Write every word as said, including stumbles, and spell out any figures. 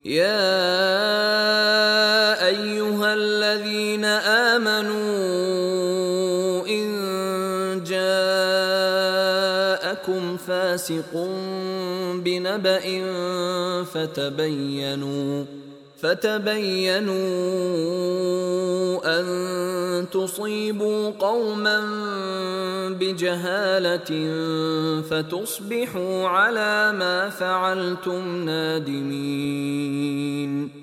يا أيها الذين آمنوا إن جاءكم فاسق بنبأ فتبينوا فتبينوا أن تصيبوا قوما بجهالة فتصبحوا على ما فعلتم نادمين.